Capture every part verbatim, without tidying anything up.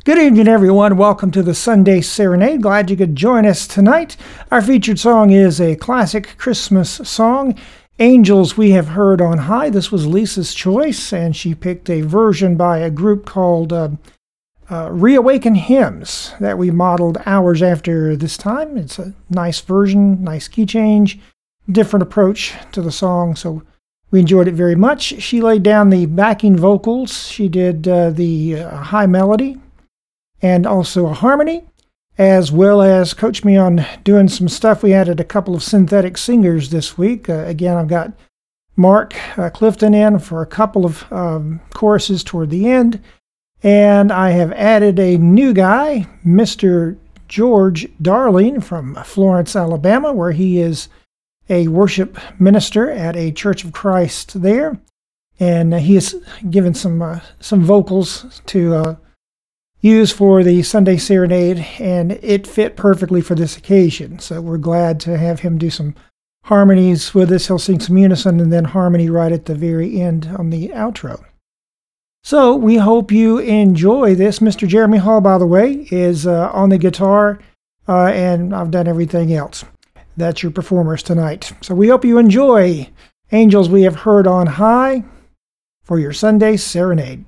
Good evening, everyone. Welcome to the Sunday Serenade. Glad you could join us tonight. Our featured song is a classic Christmas song, Angels We Have Heard on High. This was Lisa's choice, and she picked a version by a group called uh, uh, Reawaken Hymns that we modeled hours after this time. It's a nice version, nice key change, different approach to the song, so we enjoyed it very much. She laid down the backing vocals. She did uh, the uh, high melody and also a harmony, as well as coached me on doing some stuff. We added a couple of synthetic singers this week. Uh, again, I've got Mark uh, Clifton in for a couple of um, choruses toward the end, and I have added a new guy, Mister George Darling from Florence, Alabama, where he is a worship minister at a Church of Christ there, and uh, he has given some uh, some vocals to uh, use for the Sunday Serenade, and it fit perfectly for this occasion. So we're glad to have him do some harmonies with us. He'll sing some unison and then harmony right at the very end on the outro. So we hope you enjoy this. Mister Jeremy Hall, by the way, is uh, on the guitar, uh, and I've done everything else. That's your performers tonight. So we hope you enjoy Angels We Have Heard on High for your Sunday Serenade.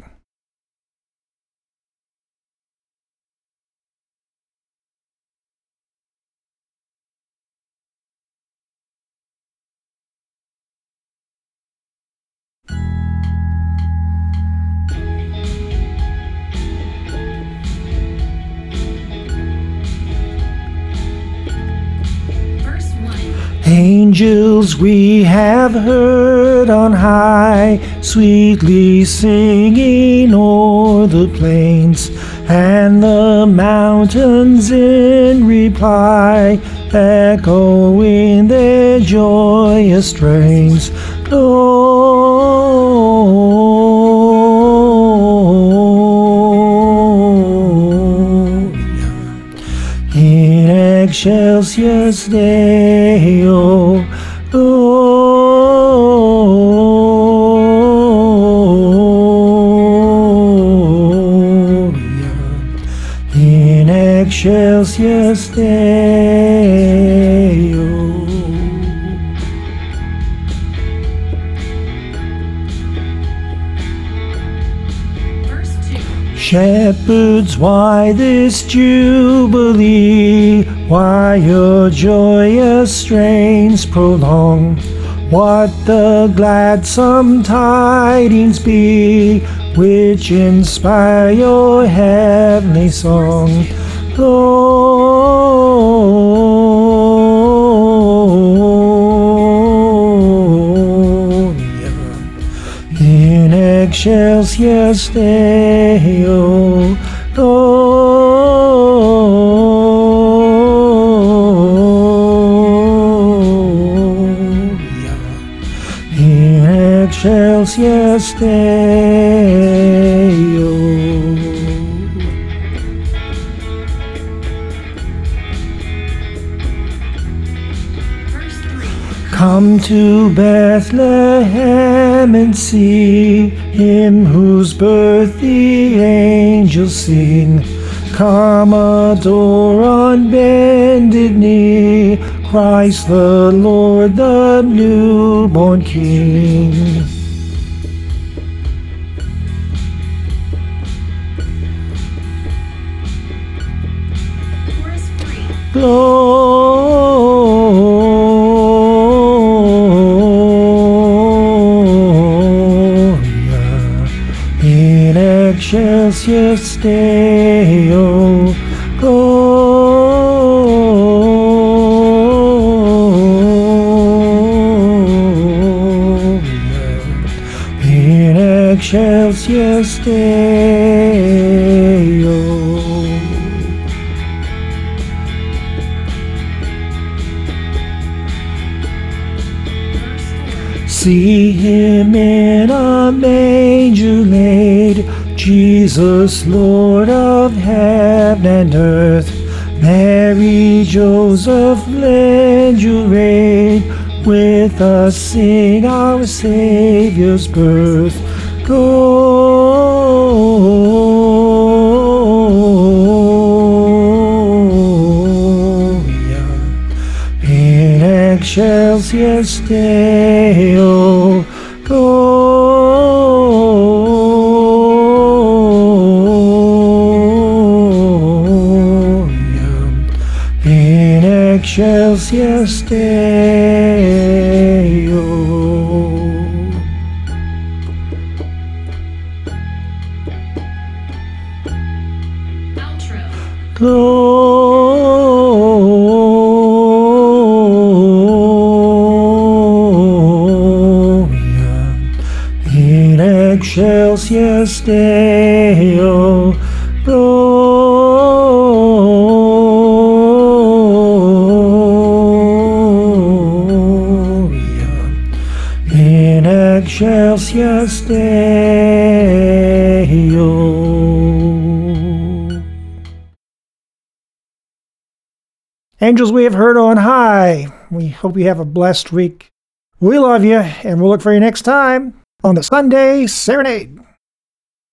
Angels we have heard on high, sweetly singing o'er the plains, and the mountains in reply, echoing their joyous strains. In excelsis Deo, Gloria. In excelsis Deo. Shepherds, why this jubilee? Why your joyous strains prolong? What the gladsome tidings be, which inspire your heavenly song? Gloria. In excelsis Deo, Gloria. In excelsis Deo. Come to Bethlehem and see him whose birth the angels sing. Come adore on bended knee Christ the Lord, the newborn King. Gloria. In excelsis Deo, Gloria. In excelsis Deo. See him in a manger laid, Jesus, Lord of heaven and earth. Mary, Joseph, lend your aid, with us sing our Savior's birth. Gloria. excelsis Deo, gloria in excelsis Deo. Gloria in excelsis Deo, gloria in excelsis Deo. Angels we have heard on high, we hope you have a blessed week. We love you, and we'll look for you next time on the Sunday Serenade.